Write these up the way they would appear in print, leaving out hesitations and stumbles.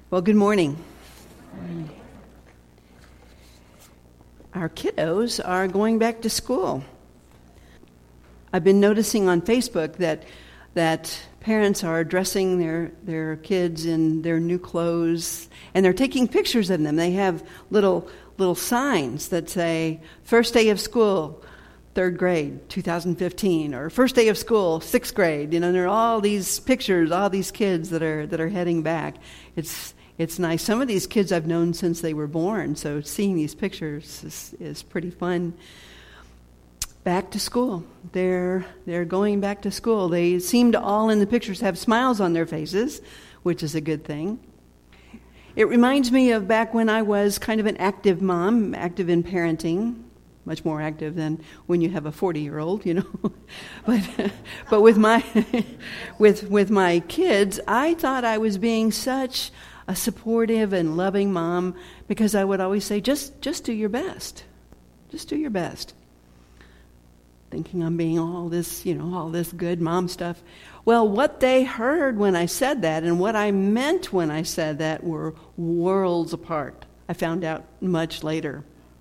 Well, good morning. Our kiddos are going back to school. I've been noticing on Facebook that parents are dressing their kids in their new clothes, and they're taking pictures of them. They have little signs that say, first day of school, 3rd grade, 2015, or first day of school, 6th grade. You know, there are all these pictures, all these kids that are heading back. It's nice. Some of these kids I've known since they were born, so seeing these pictures is pretty fun. Back to school. They're going back to school. They seem to all in the pictures have smiles on their faces, which is a good thing. It reminds me of back when I was kind of an active mom, active in parenting, much more active than when you have a 40-year-old, you know. but with my with my kids, I thought I was being such a supportive and loving mom because I would always say, just do your best. Just do your best. Thinking I'm being all this good mom stuff. Well, what they heard when I said that and what I meant when I said that were worlds apart. I found out much later.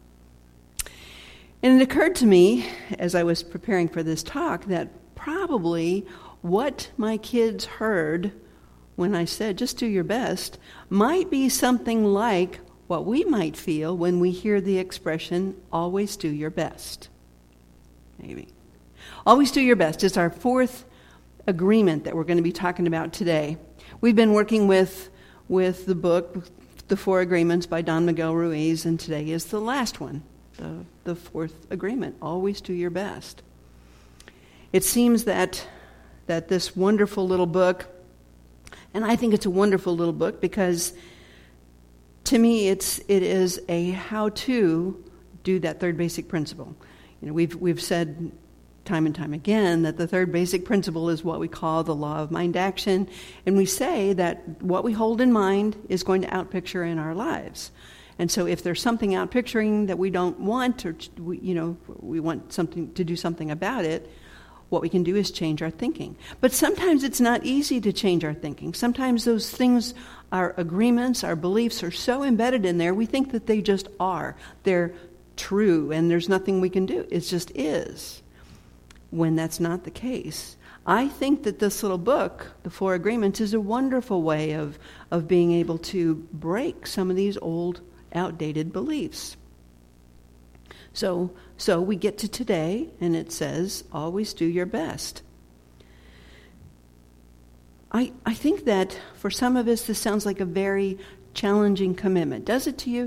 And it occurred to me, as I was preparing for this talk, that probably what my kids heard when I said, just do your best, might be something like what we might feel when we hear the expression, always do your best. Maybe. Always do your best is our fourth agreement that we're going to be talking about today. We've been working with the book, The Four Agreements by Don Miguel Ruiz, and today is the last one. The fourth agreement, always do your best. It seems that this wonderful little book, and I think it's a wonderful little book because to me it is a how to do that third basic principle. You know, we've said time and time again that the third basic principle is what we call the law of mind action, and we say that what we hold in mind is going to outpicture in our lives. And so if there's something outpicturing that we don't want, or we want something to do something about it, what we can do is change our thinking. But sometimes it's not easy to change our thinking. Sometimes those things, our agreements, our beliefs are so embedded in there, we think that they just are. They're true, and there's nothing we can do. It just is. When that's not the case, I think that this little book, The Four Agreements, is a wonderful way of being able to break some of these old, outdated beliefs. So we get to today, and it says, always do your best. I think that for some of us, this sounds like a very challenging commitment. Does it to you?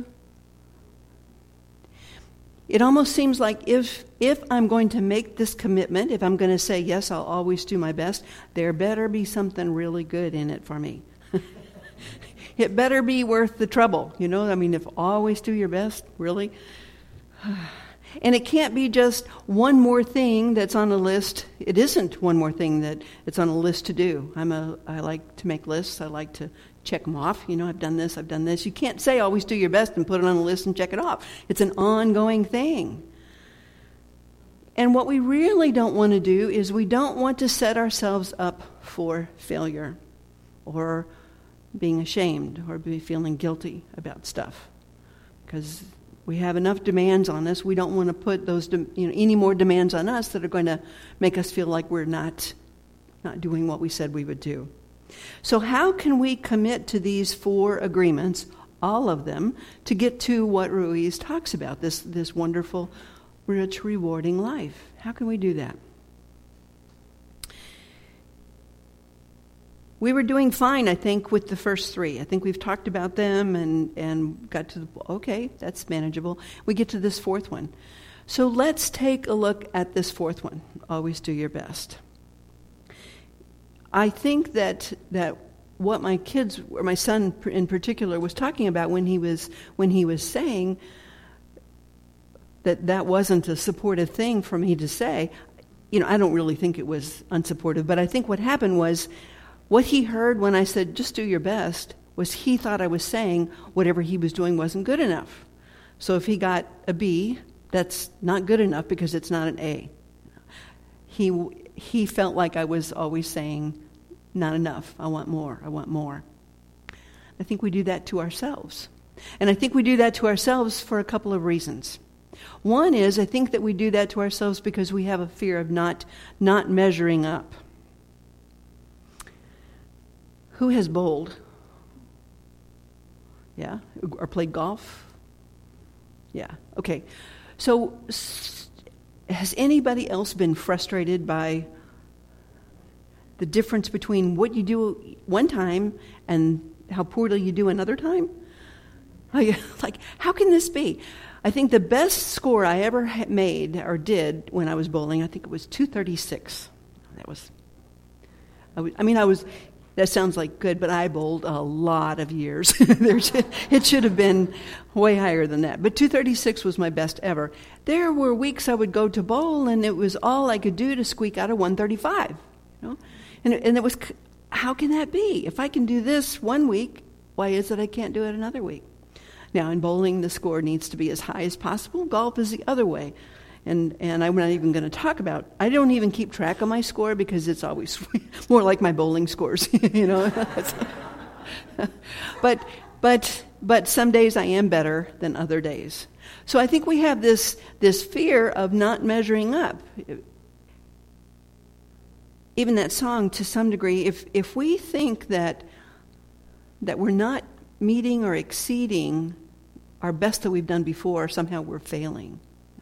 It almost seems like if I'm going to make this commitment, if I'm going to say, yes, I'll always do my best, there better be something really good in it for me. It better be worth the trouble, you know? I mean, if always do your best, really? And it can't be just one more thing that's on a list. It isn't one more thing that it's on a list to do. I like to make lists. I like to check them off. You know, I've done this, I've done this. You can't say always do your best and put it on a list and check it off. It's an ongoing thing. And what we really don't want to do is we don't want to set ourselves up for failure or being ashamed or be feeling guilty about stuff. Because we have enough demands on us. We don't want to put those, any more demands on us that are going to make us feel like we're not doing what we said we would do. So how can we commit to these four agreements, all of them, to get to what Ruiz talks about, this wonderful, rich, rewarding life? How can we do that? We were doing fine, I think, with the first three. I think we've talked about them and got to okay, that's manageable. We get to this fourth one. So let's take a look at this fourth one. Always do your best. I think that what my kids, or my son in particular, was talking about when he was saying that wasn't a supportive thing for me to say. You know, I don't really think it was unsupportive, but I think what happened was what he heard when I said, just do your best, was he thought I was saying whatever he was doing wasn't good enough. So if he got a B, that's not good enough because it's not an A. He felt like I was always saying, not enough, I want more, I want more. I think we do that to ourselves. And I think we do that to ourselves for a couple of reasons. One is, I think that we do that to ourselves because we have a fear of not measuring up. Who has bowled? Yeah? Or played golf? Yeah. Okay. So, has anybody else been frustrated by the difference between what you do one time and how poorly you do another time? Like, how can this be? I think the best score I ever made or did when I was bowling, I think it was 236. That sounds like good, but I bowled a lot of years. It should have been way higher than that. But 236 was my best ever. There were weeks I would go to bowl, and it was all I could do to squeak out a 135. You know? And it was, how can that be? If I can do this one week, why is it I can't do it another week? Now, in bowling, the score needs to be as high as possible. Golf is the other way. And I'm not even going to talk about, I don't even keep track of my score because it's always more like my bowling scores, you know. But some days I am better than other days. So I think we have this fear of not measuring up. Even that song, to some degree, if we think that we're not meeting or exceeding our best that we've done before, somehow we're failing.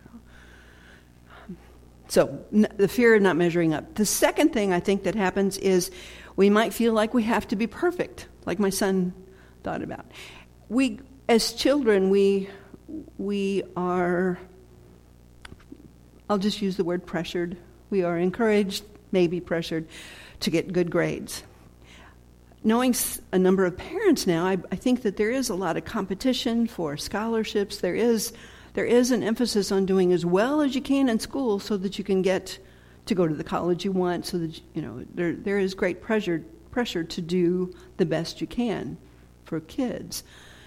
So, the fear of not measuring up. The second thing I think that happens is we might feel like we have to be perfect, like my son thought about. We, as children, we are, I'll just use the word pressured. We are encouraged, maybe pressured, to get good grades. Knowing a number of parents now, I think that there is a lot of competition for scholarships. There is an emphasis on doing as well as you can in school so that you can get to go to the college you want, so that, you know, there is great pressure to do the best you can for kids.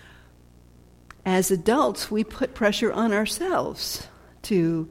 As adults, we put pressure on ourselves to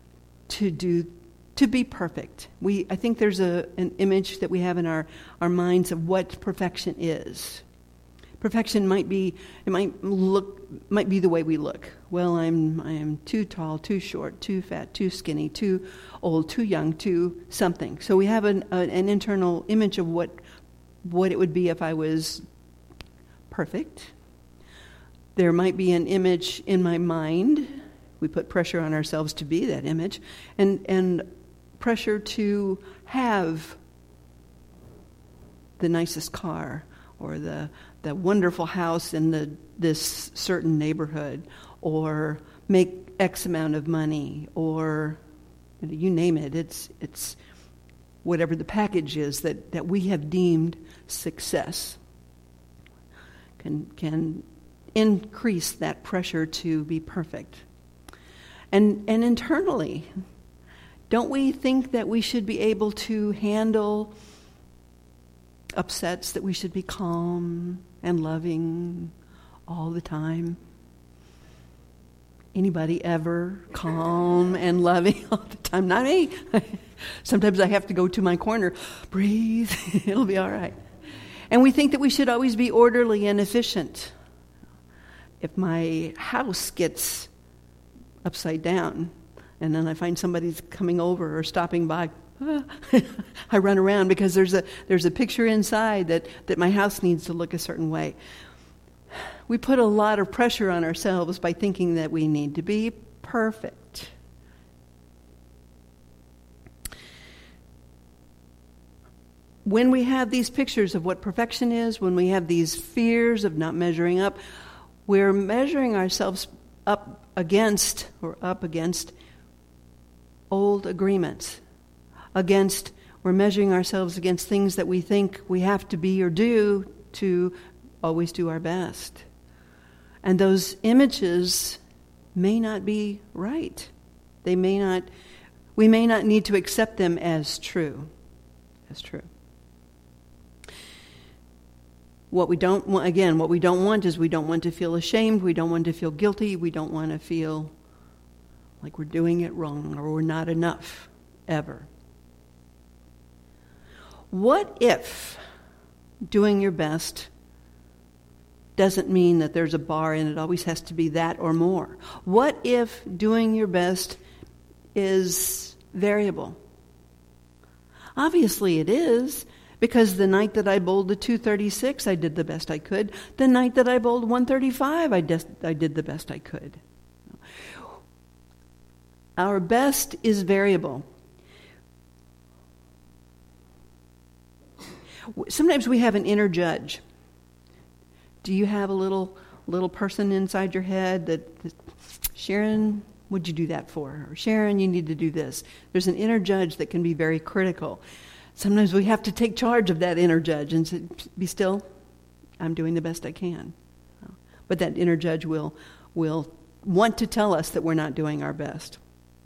be perfect. I think there's an image that we have in our minds of what perfection is. Perfection might be the way we look. Well, I am too tall, too short, too fat, too skinny, too old, too young, too something. So we have an internal image of what it would be if I was perfect. There might be an image in my mind. We put pressure on ourselves to be that image, and pressure to have the nicest car or the wonderful house in this certain neighborhood, or make X amount of money, or you name it. It's whatever the package is that we have deemed success can increase that pressure to be perfect. And internally, don't we think that we should be able to handle upsets, that we should be calm and loving all the time? Anybody ever calm and loving all the time? Not me. Sometimes I have to go to my corner, breathe, it'll be all right. And we think that we should always be orderly and efficient. If my house gets upside down, and then I find somebody's coming over or stopping by, I run around because there's a picture inside that my house needs to look a certain way. We put a lot of pressure on ourselves by thinking that we need to be perfect. When we have these pictures of what perfection is, when we have these fears of not measuring up, we're measuring ourselves up against old agreements. We're measuring ourselves against things that we think we have to be or do to always do our best. And those images may not be right. We may not need to accept them as true. What we don't want is we don't want to feel ashamed, we don't want to feel guilty, we don't want to feel like we're doing it wrong or we're not enough, ever. What if doing your best doesn't mean that there's a bar and it always has to be that or more. What if doing your best is variable? Obviously it is, because the night that I bowled the 236, I did the best I could. The night that I bowled 135, I did the best I could. Our best is variable. Sometimes we have an inner judge. Do you have a little person inside your head that, Sharon, what'd you do that for? Or Sharon, you need to do this. There's an inner judge that can be very critical. Sometimes we have to take charge of that inner judge and say, be still, I'm doing the best I can. But that inner judge will want to tell us that we're not doing our best.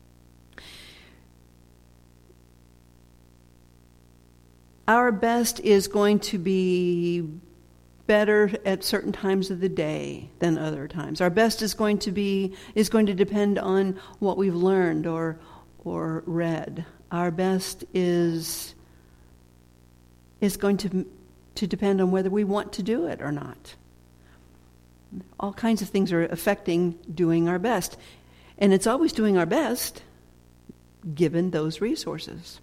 Our best is going to be better at certain times of the day than other times. Our best is going to depend on what we've learned or read. Our best is going to depend on whether we want to do it or not. All kinds of things are affecting doing our best. And it's always doing our best given those resources.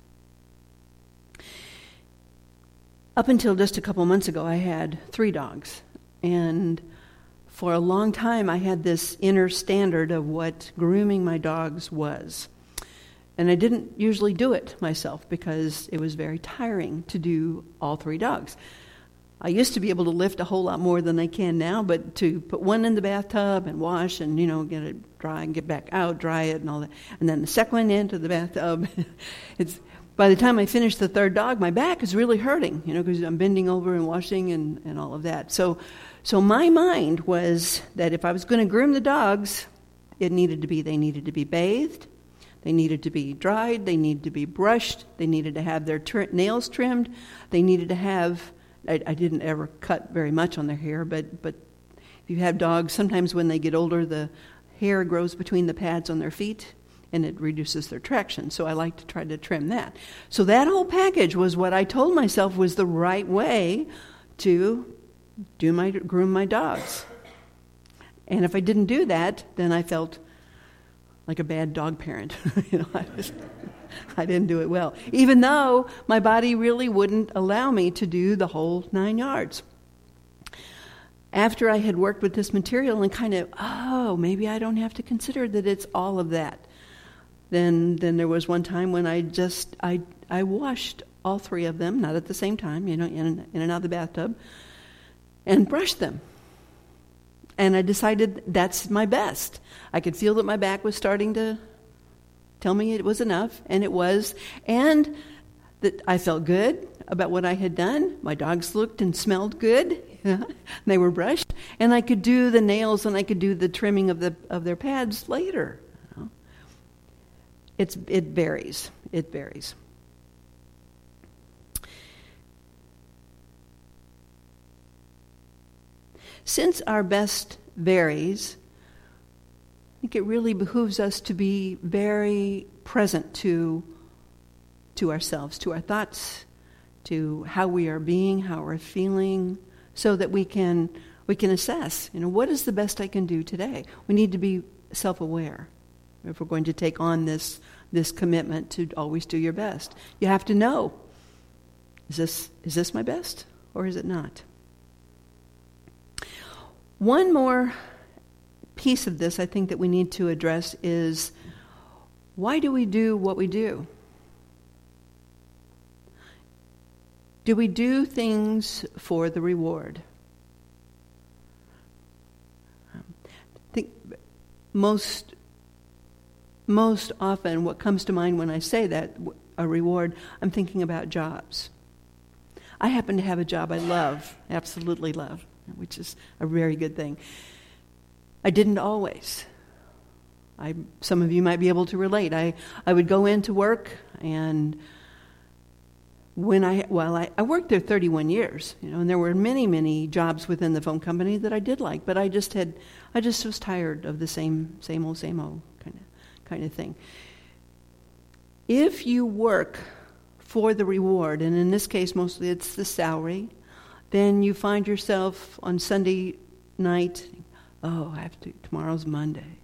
Up until just a couple months ago, I had 3 dogs. And for a long time, I had this inner standard of what grooming my dogs was. And I didn't usually do it myself because it was very tiring to do all 3 dogs. I used to be able to lift a whole lot more than I can now, but to put one in the bathtub and wash and, get it dry and get back out, dry it and all that, and then the second one into the bathtub, by the time I finished the 3rd dog, my back is really hurting, because I'm bending over and washing and all of that. So my mind was that if I was going to groom the dogs, they needed to be bathed, they needed to be dried, they needed to be brushed, they needed to have their nails trimmed, they needed to have, I didn't ever cut very much on their hair, but if you have dogs, sometimes when they get older, the hair grows between the pads on their feet, and it reduces their traction. So I like to try to trim that. So that whole package was what I told myself was the right way to groom my dogs. And if I didn't do that, then I felt like a bad dog parent. I didn't do it well. Even though my body really wouldn't allow me to do the whole 9 yards. After I had worked with this material and kind of, maybe I don't have to consider that it's all of that. Then there was one time when I washed all 3 of them, not at the same time, in and out of the bathtub, and brushed them. And I decided that's my best. I could feel that my back was starting to tell me it was enough, and it was, and that I felt good about what I had done. My dogs looked and smelled good. They were brushed, and I could do the nails and I could do the trimming of their pads later. It varies. It varies. Since our best varies, I think it really behooves us to be very present to ourselves, to our thoughts, to how we are being, how we're feeling, so that we can assess, what is the best I can do today? We need to be self-aware if we're going to take on this commitment to always do your best. You have to know, is this my best or is it not? One more piece of this I think that we need to address is, why do we do what we do? Do we do things for the reward? I think most often what comes to mind when I say that, a reward, I'm thinking about jobs. I happen to have a job I love, absolutely love, which is a very good thing. I didn't always. Some of you might be able to relate. I would go into work, and I worked there 31 years, and there were many jobs within the phone company that I did like, but I just was tired of the same old kind of thing. If you work for the reward, and in this case mostly it's the salary, then you find yourself on Sunday night, oh, tomorrow's Monday.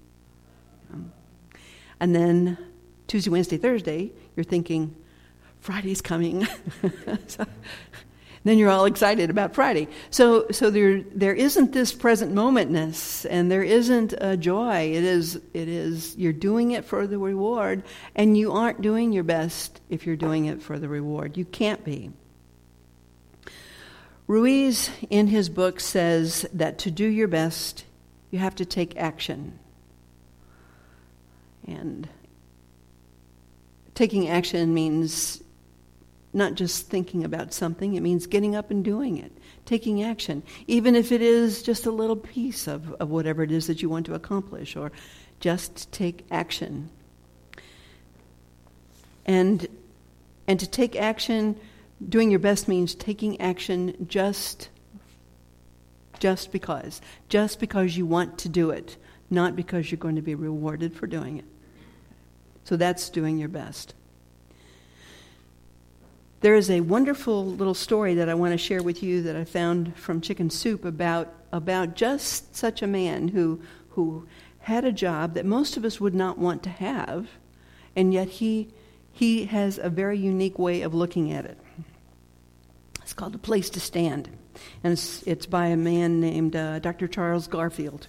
And then Tuesday, Wednesday, Thursday, you're thinking, Friday's coming. Then you're all excited about Friday. So there isn't this present momentness, and there isn't a joy. It is you're doing it for the reward, and you aren't doing your best if you're doing it for the reward. You can't be. Ruiz, in his book, says that to do your best, you have to take action. And taking action means not just thinking about something, it means getting up and doing it, taking action, even if it is just a little piece of whatever it is that you want to accomplish, or just take action. And to take action, doing your best means taking action just because you want to do it, not because you're going to be rewarded for doing it. So that's doing your best. There is a wonderful little story that I want to share with you that I found from Chicken Soup about just such a man who had a job that most of us would not want to have, and yet he has a very unique way of looking at it. It's called A Place to Stand, and it's by a man named Dr. Charles Garfield.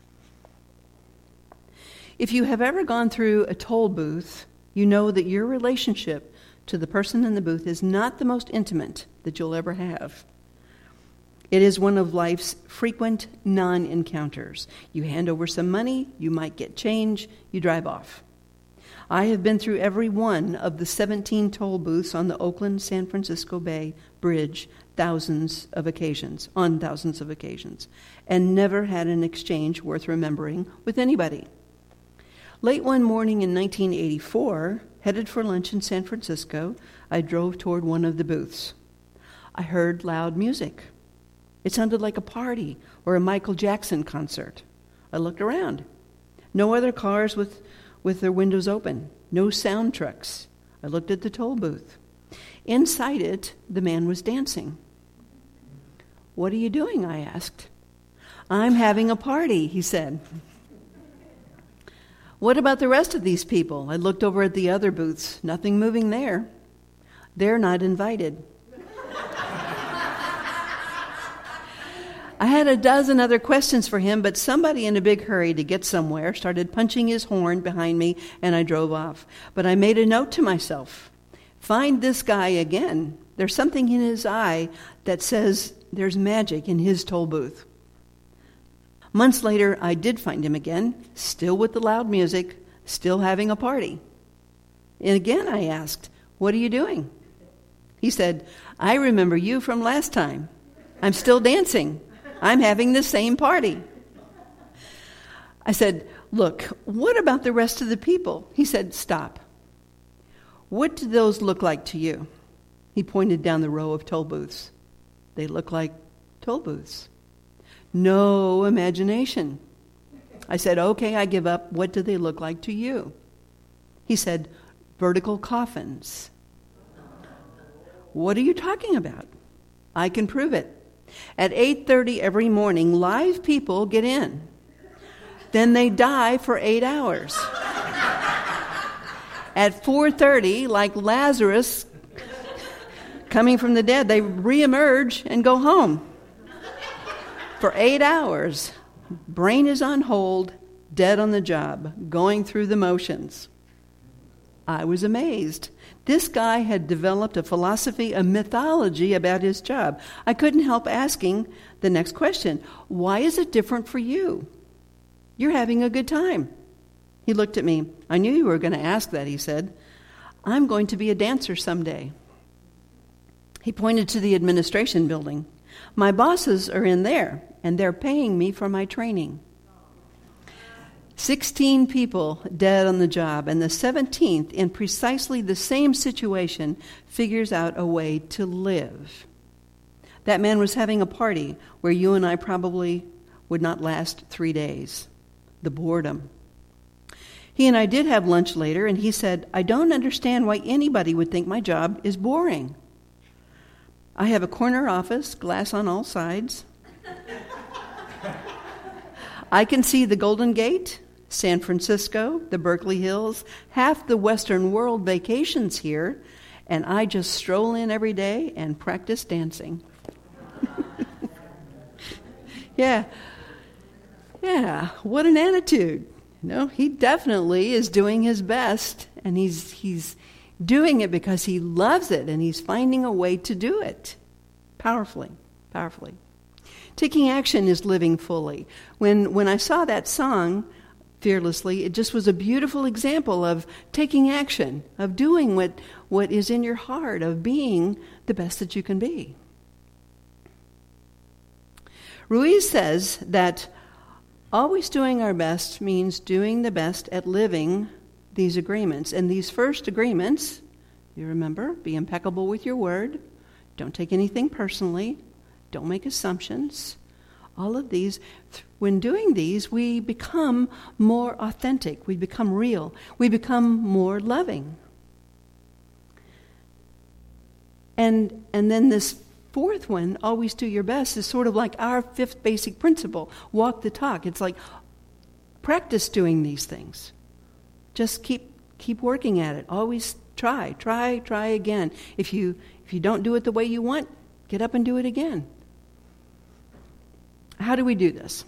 If you have ever gone through a toll booth, you know that your relationship to the person in the booth is not the most intimate that you'll ever have. It is one of life's frequent non-encounters. You hand over some money, you might get change, you drive off. I have been through every one of the 17 toll booths on the Oakland-San Francisco Bay Bridge on thousands of occasions, and never had an exchange worth remembering with anybody. Late one morning in 1984, headed for lunch in San Francisco, I drove toward one of the booths. I heard loud music. It sounded like a party or a Michael Jackson concert. I looked around. No other cars with their windows open. No sound trucks. I looked at the toll booth. Inside it, the man was dancing. "What are you doing?" I asked. "I'm having a party," he said. "What about the rest of these people?" I looked over at the other booths. Nothing moving there. "They're not invited." I had a dozen other questions for him, but somebody in a big hurry to get somewhere started punching his horn behind me, and I drove off. But I made a note to myself. Find this guy again. There's something in his eye that says there's magic in his toll booth. Months later, I did find him again, still with the loud music, still having a party. And again I asked, "What are you doing?" He said, "I remember you from last time. I'm still dancing. I'm having the same party." I said, "Look, what about the rest of the people?" He said, "Stop. What do those look like to you?" He pointed down the row of toll booths. "They look like toll booths. No imagination." I said, "Okay, I give up. What do they look like to you?" He said, "Vertical coffins." "What are you talking about?" "I can prove it. At 8:30 every morning, live people get in. Then they die for 8 hours. At 4:30, like Lazarus coming from the dead, they reemerge and go home. For 8 hours, brain is on hold, dead on the job, going through the motions. I was amazed. This guy had developed a philosophy, a mythology about his job. I couldn't help asking the next question. Why is it different for you? You're having a good time. He looked at me. I knew you were going to ask that, he said. I'm going to be a dancer someday. He pointed to the administration building. My bosses are in there, and they're paying me for my training. 16 people dead on the job, and the 17th, in precisely the same situation, figures out a way to live. That man was having a party where you and I probably would not last 3 days. The boredom. He and I did have lunch later, and he said, I don't understand why anybody would think my job is boring. I have a corner office, glass on all sides. I can see the Golden Gate, San Francisco, the Berkeley Hills, half the Western world vacations here, and I just stroll in every day and practice dancing. Yeah, what an attitude. He definitely is doing his best, and he's doing it because he loves it, and he's finding a way to do it. Powerfully. Taking action is living fully. When I saw that song, Fearlessly, it just was a beautiful example of taking action, of doing what is in your heart, of being the best that you can be. Ruiz says that always doing our best means doing the best at living these agreements. And these first agreements, you remember, be impeccable with your word, don't take anything personally, don't make assumptions. All of these, when doing these, we become more authentic, we become real, we become more loving. And then this fourth one, always do your best, is sort of like our fifth basic principle, walk the talk. It's like practice doing these things. Just keep working at it. Always try again. If you don't do it the way you want, get up and do it again. How do we do this?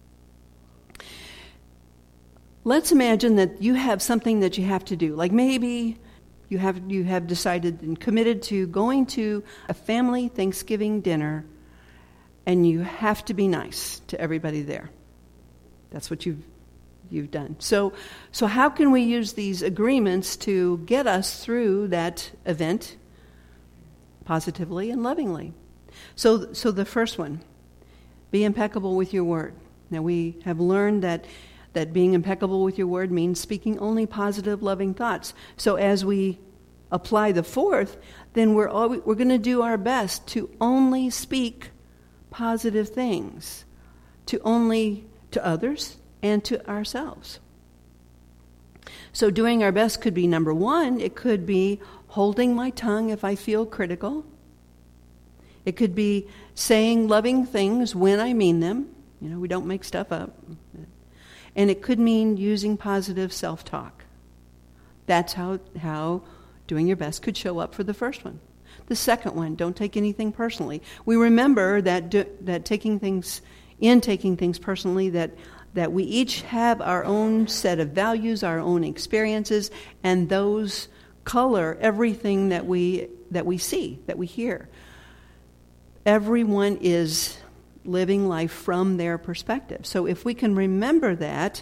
Let's imagine that you have something that you have to do. Like maybe you have decided and committed to going to a family Thanksgiving dinner, and you have to be nice to everybody there. That's what you've done. So how can we use these agreements to get us through that event positively and lovingly? So the first one, be impeccable with your word. Now we have learned that being impeccable with your word means speaking only positive, loving thoughts. So as we apply the fourth, then we're going to do our best to only speak positive things, to others and to ourselves. So doing our best could be number one. It could be holding my tongue if I feel critical. It could be saying loving things when I mean them. We don't make stuff up. And it could mean using positive self-talk. That's how doing your best could show up for the first one. The second one, don't take anything personally. We remember that taking things personally, that we each have our own set of values, our own experiences, and those color everything that we see, that we hear. Everyone is living life from their perspective. So if we can remember that,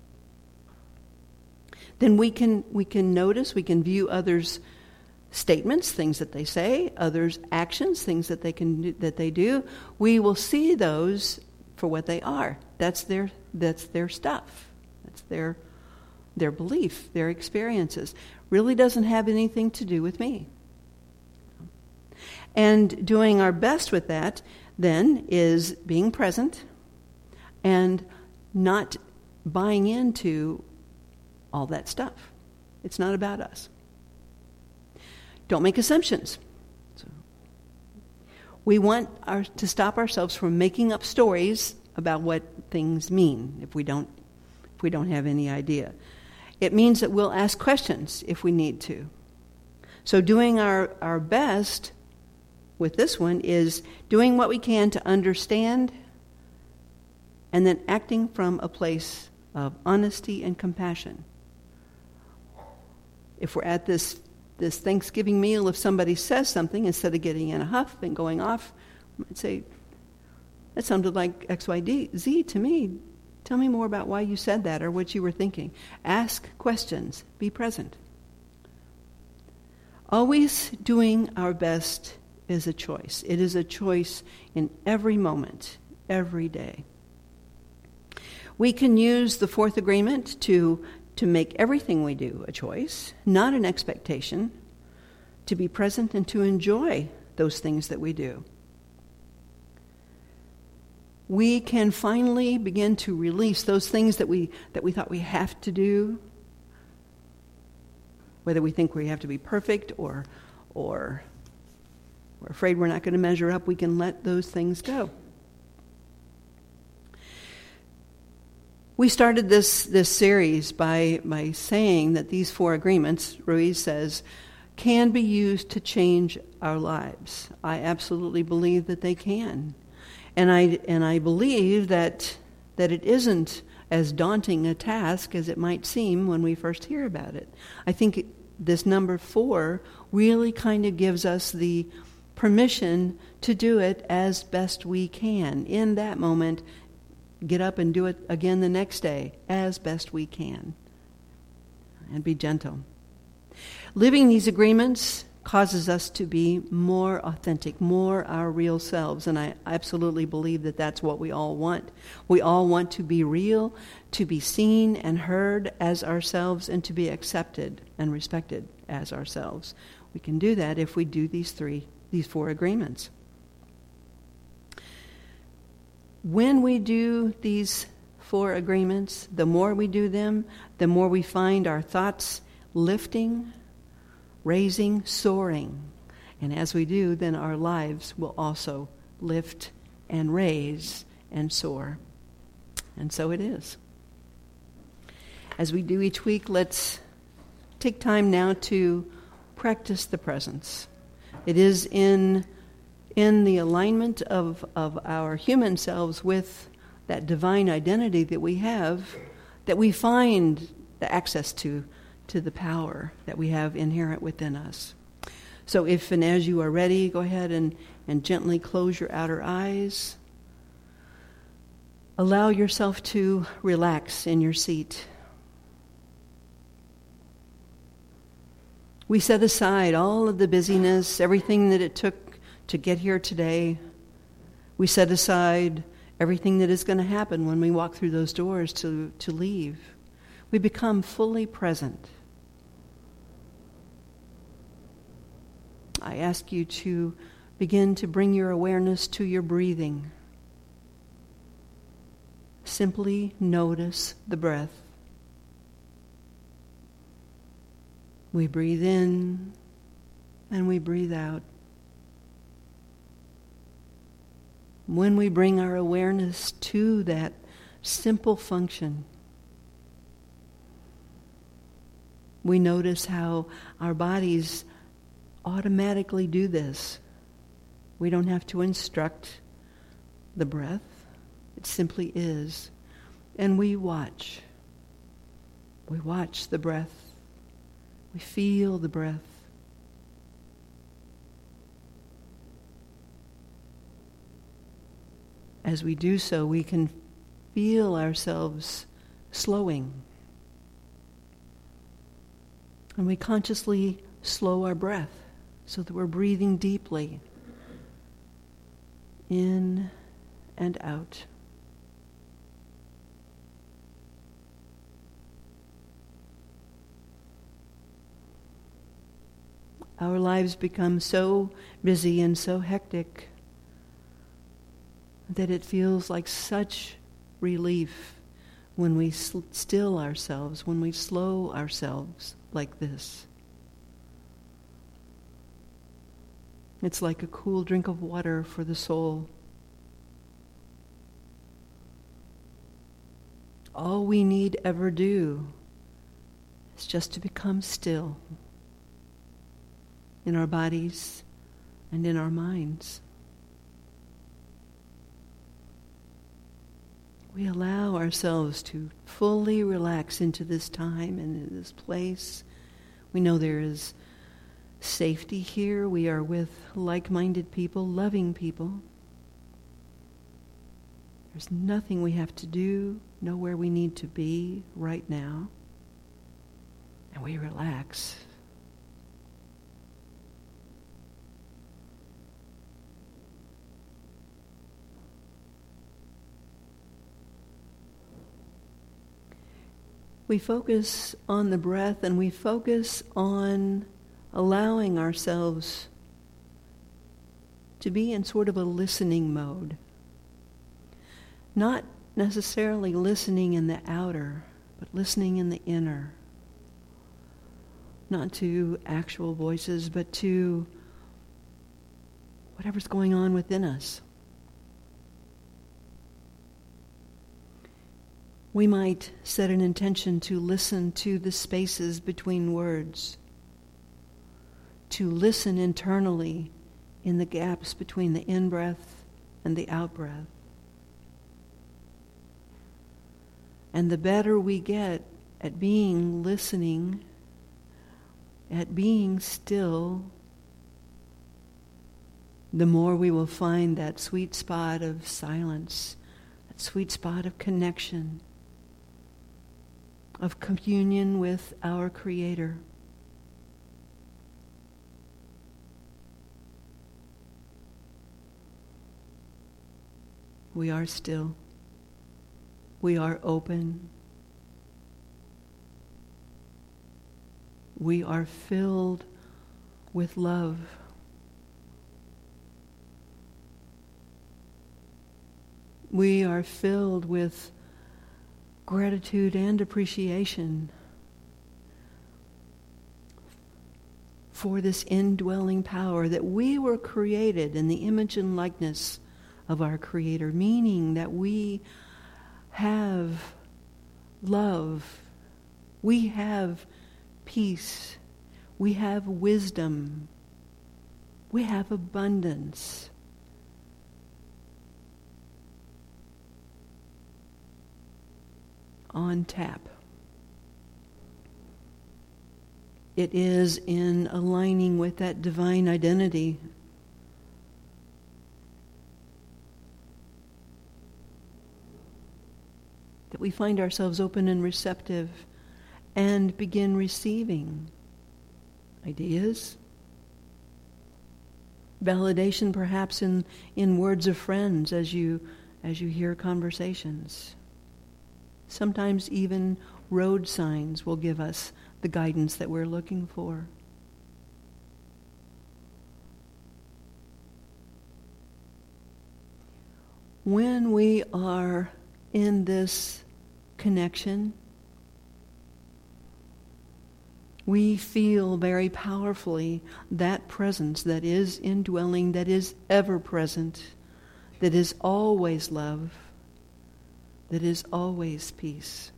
then we can notice, we can view others' statements, things that they say, others' actions, things that they do. We will see those for what they are. That's their stuff. That's their belief, their experiences. Really doesn't have anything to do with me. And doing our best with that, then, is being present and not buying into all that stuff. It's not about us. Don't make assumptions. We want to stop ourselves from making up stories about what things mean if we don't have any idea. It means that we'll ask questions if we need to. So doing our best with this one is doing what we can to understand and then acting from a place of honesty and compassion. If we're at this Thanksgiving meal, if somebody says something, instead of getting in a huff and going off, I might say, that sounded like XYZ to me. Tell me more about why you said that or what you were thinking. Ask questions. Be present. Always doing our best is a choice. It is a choice in every moment, every day. We can use the fourth agreement to make everything we do a choice, not an expectation, to be present and to enjoy those things that we do. We can finally begin to release those things that we thought we have to do, whether we think we have to be perfect or we're afraid we're not going to measure up. We can let those things go. We started this series by saying that these 4 agreements, Ruiz says, can be used to change our lives. I absolutely believe that they can. And I believe that it isn't as daunting a task as it might seem when we first hear about it. I think this number 4 really kind of gives us the permission to do it as best we can. In that moment, get up and do it again the next day as best we can. And be gentle. Living these agreements causes us to be more authentic, more our real selves. And I absolutely believe that that's what we all want. We all want to be real, to be seen and heard as ourselves, and to be accepted and respected as ourselves. We can do that if we do these 4 agreements. When we do these 4 agreements, the more we do them, the more we find our thoughts lifting, raising, soaring. And as we do, then our lives will also lift and raise and soar. And so it is. As we do each week, let's take time now to practice the presence. It is in the alignment of our human selves with that divine identity that we have, that we find the access to the power that we have inherent within us. So if and as you are ready, go ahead and gently close your outer eyes. Allow yourself to relax in your seat. We set aside all of the busyness, everything that it took to get here today. We set aside everything that is going to happen when we walk through those doors to leave. We become fully present. I ask you to begin to bring your awareness to your breathing. Simply notice the breath. We breathe in and we breathe out. When we bring our awareness to that simple function, we notice how our bodies automatically do this. We don't have to instruct the breath. It simply is. And we watch. We watch the breath. We feel the breath. As we do so, we can feel ourselves slowing. And we consciously slow our breath so that we're breathing deeply in and out. Our lives become so busy and so hectic that it feels like such relief when we still ourselves, when we slow ourselves like this. It's like a cool drink of water for the soul. All we need ever do is just to become still in our bodies and in our minds. We allow ourselves to fully relax into this time and in this place. We know there is safety here. We are with like-minded people, loving people. There's nothing we have to do, nowhere we need to be right now. And we relax. We focus on the breath, and we focus on allowing ourselves to be in sort of a listening mode. Not necessarily listening in the outer, but listening in the inner. Not to actual voices, but to whatever's going on within us. We might set an intention to listen to the spaces between words, to listen internally in the gaps between the in-breath and the out-breath. And the better we get at being listening, at being still, the more we will find that sweet spot of silence, that sweet spot of connection, of communion with our Creator. We are still. We are open. We are filled with love. We are filled with gratitude and appreciation for this indwelling power that we were created in the image and likeness of our Creator, meaning that we have love, we have peace, we have wisdom, we have abundance. On tap. It is in aligning with that divine identity that we find ourselves open and receptive and begin receiving ideas, validation perhaps in words of friends as you hear conversations. Sometimes even road signs will give us the guidance that we're looking for. When we are in this connection, we feel very powerfully that presence that is indwelling, that is ever present, that is always love, that is always peace.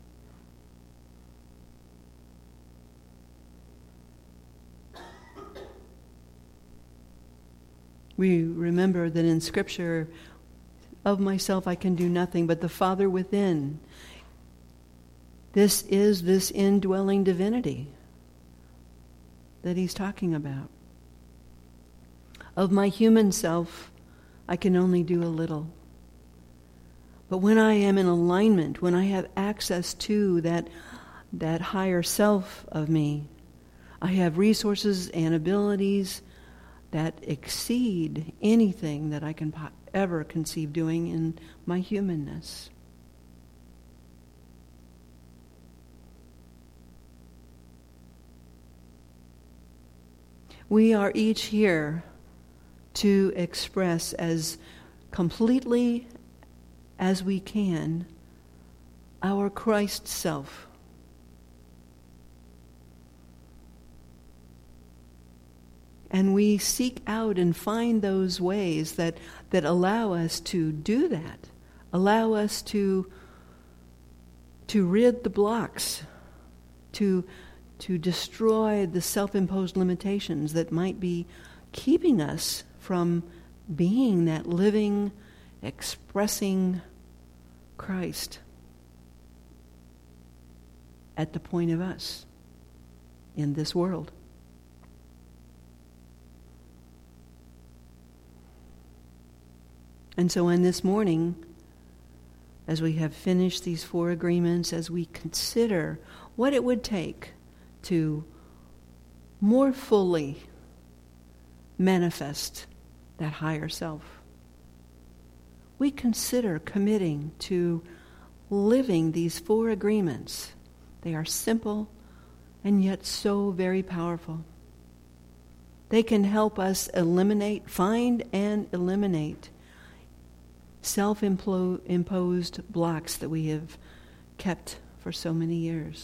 We remember that in Scripture, of myself I can do nothing, but the Father within. This is this indwelling divinity that he's talking about. Of my human self, I can only do a little. But when I am in alignment, when I have access to that higher self of me, I have resources and abilities that exceed anything that I can ever conceive doing in my humanness. We are each here to express as completely as we can our Christ self. And we seek out and find those ways that allow us to do that, allow us to rid the blocks, to destroy the self-imposed limitations that might be keeping us from being that living, expressing Christ at the point of us in this world. And so on this morning, as we have finished these 4 agreements, as we consider what it would take to more fully manifest that higher self, we consider committing to living these 4 agreements. They are simple and yet so very powerful. They can help us find and eliminate self-imposed blocks that we have kept for so many years.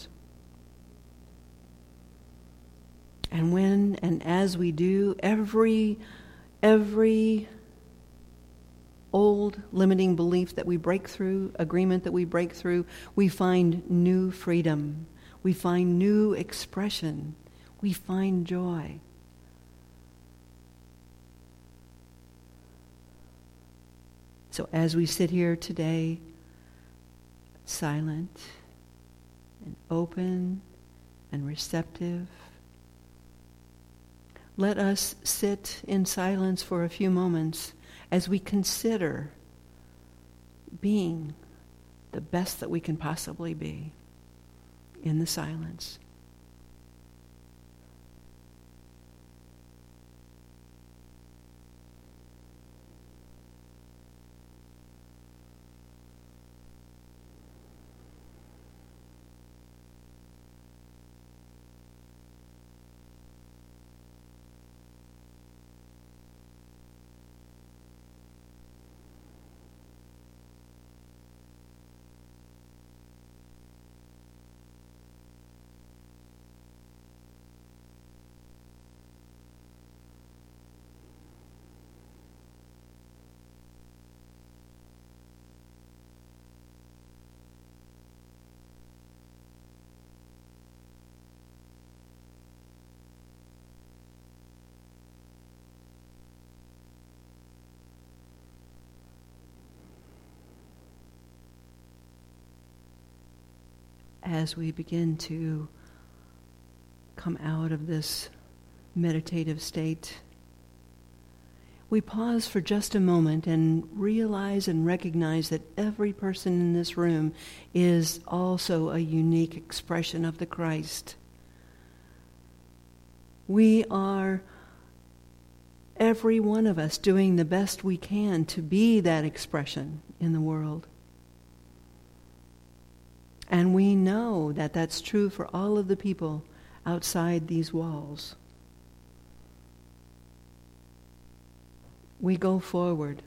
And when and as we do, every old limiting belief that we break through, agreement that we break through, we find new freedom. We find new expression. We find joy. So as we sit here today, silent and open and receptive, let us sit in silence for a few moments as we consider being the best that we can possibly be in the silence. As we begin to come out of this meditative state, we pause for just a moment and realize and recognize that every person in this room is also a unique expression of the Christ. We are, every one of us, doing the best we can to be that expression in the world. And we know that that's true for all of the people outside these walls. We go forward,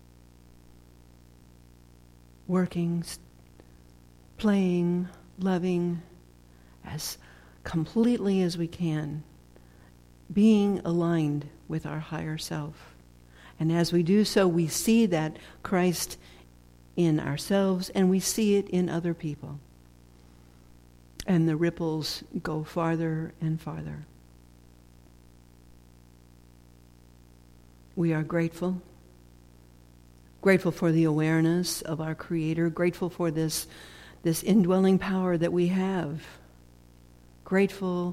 working, playing, loving as completely as we can, being aligned with our higher self. And as we do so, we see that Christ in ourselves and we see it in other people. And the ripples go farther and farther. We are grateful for the awareness of our Creator, grateful for this indwelling power that we have, grateful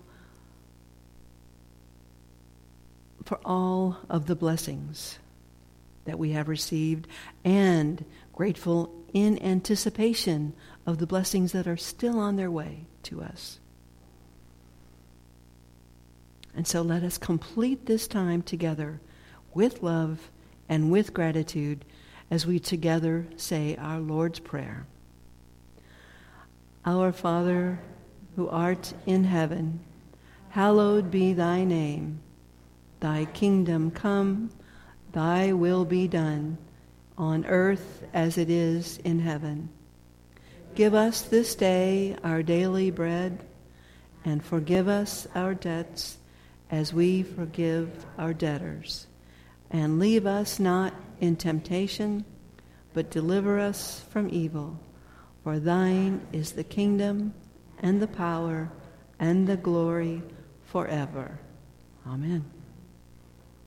for all of the blessings that we have received, and grateful in anticipation of the blessings that are still on their way to us. And so let us complete this time together with love and with gratitude as we together say our Lord's Prayer. Our Father, who art in heaven, hallowed be thy name. Thy kingdom come, thy will be done, on earth as it is in heaven. Give us this day our daily bread, and forgive us our debts as we forgive our debtors. And leave us not in temptation, but deliver us from evil. For thine is the kingdom, and the power, and the glory forever. Amen.